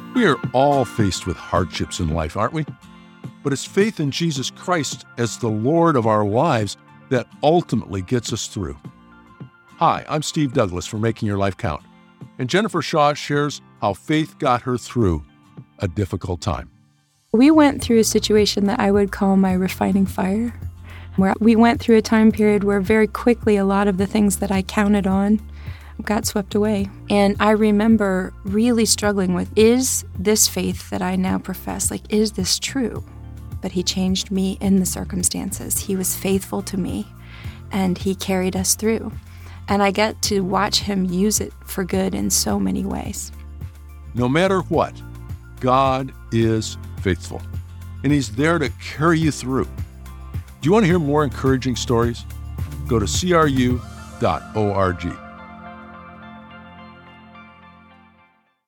We are all faced with hardships in life, aren't we? But it's faith in Jesus Christ as the Lord of our lives that ultimately gets us through. Hi, I'm Steve Douglas for Making Your Life Count, and Jennifer Shaw shares how faith got her through a difficult time. We went through a situation that I would call my refining fire, where we went through a time period where very quickly a lot of the things that I counted on got swept away. And I remember really struggling with, is this faith that I now profess, is this true? But he changed me in the circumstances. He was faithful to me, and he carried us through. And I get to watch him use it for good in so many ways. No matter what, God is faithful, and he's there to carry you through. Do you want to hear more encouraging stories? Go to cru.org.